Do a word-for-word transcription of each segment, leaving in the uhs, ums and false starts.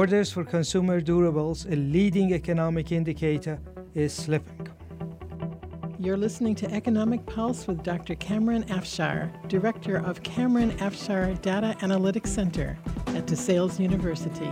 Orders for consumer durables, a leading economic indicator, is slipping. You're listening to Economic Pulse with Doctor Cameron Afshar, Director of Cameron Afshar Data Analytics Center at DeSales University.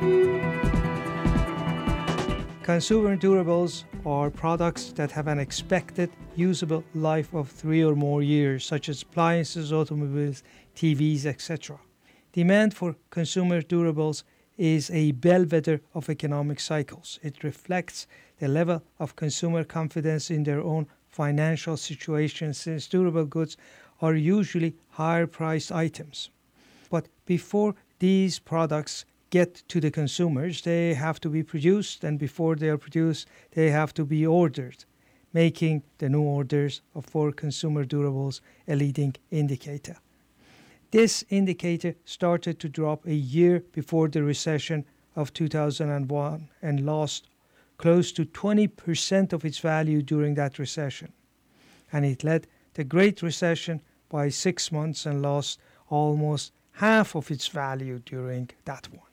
Consumer durables are products that have an expected usable life of three or more years, such as appliances, automobiles, T Vs, et cetera. Demand for consumer durables is a bellwether of economic cycles. It reflects the level of consumer confidence in their own financial situation, since durable goods are usually higher priced items. But before these products get to the consumers, they have to be produced, and before they are produced, they have to be ordered, making the new orders for consumer durables a leading indicator. This indicator started to drop a year before the recession of two thousand one and lost close to twenty percent of its value during that recession. And it led the Great Recession by six months and lost almost half of its value during that one.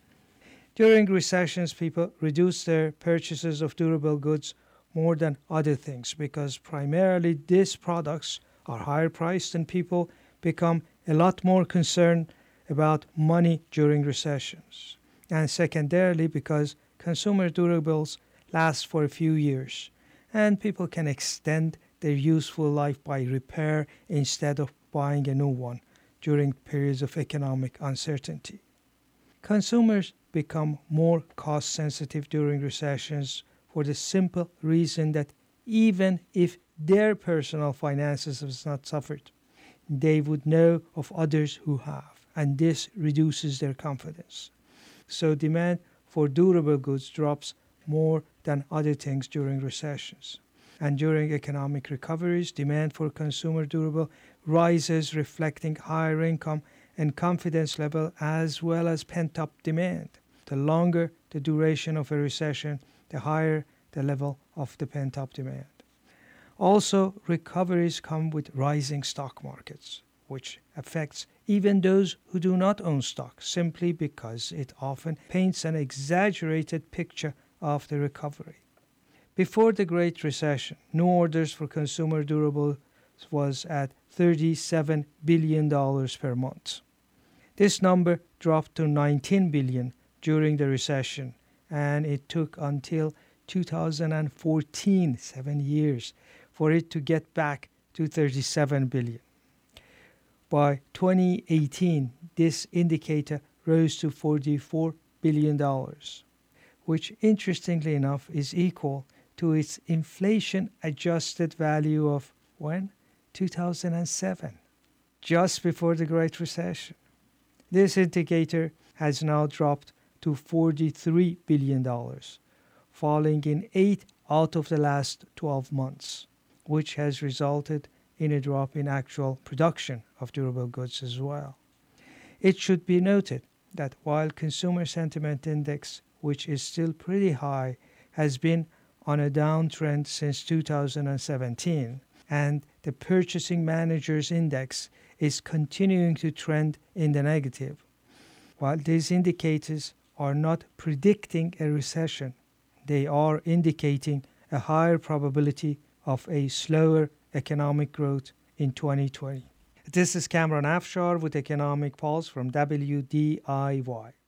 During recessions, people reduce their purchases of durable goods more than other things because primarily these products are higher priced and people become a lot more concerned about money during recessions. And secondarily, because consumer durables last for a few years and people can extend their useful life by repair instead of buying a new one during periods of economic uncertainty. Consumers become more cost sensitive during recessions for the simple reason that even if their personal finances have not suffered, they would know of others who have, and this reduces their confidence. So demand for durable goods drops more than other things during recessions. And during economic recoveries, demand for consumer durable rises, reflecting higher income and confidence level as well as pent-up demand. The longer the duration of a recession, the higher the level of the pent-up demand. Also, recoveries come with rising stock markets, which affects even those who do not own stock, simply because it often paints an exaggerated picture of the recovery. Before the Great Recession, new orders for consumer durables was at thirty-seven billion dollars per month. This number dropped to nineteen billion dollars during the recession, and it took until two thousand fourteen, seven years, for it to get back to thirty-seven billion dollars. By twenty eighteen, this indicator rose to forty-four billion dollars, which interestingly enough is equal to its inflation-adjusted value of when? two thousand seven, just before the Great Recession. This indicator has now dropped to forty-three billion dollars, falling in eight out of the last twelve months, which has resulted in a drop in actual production of durable goods as well. It should be noted that while Consumer Sentiment Index, which is still pretty high, has been on a downtrend since two thousand seventeen, and the Purchasing Managers Index is continuing to trend in the negative. While these indicators are not predicting a recession, they are indicating a higher probability of a slower economic growth in twenty twenty. This is Cameron Afshar with Economic Pulse from W D I Y.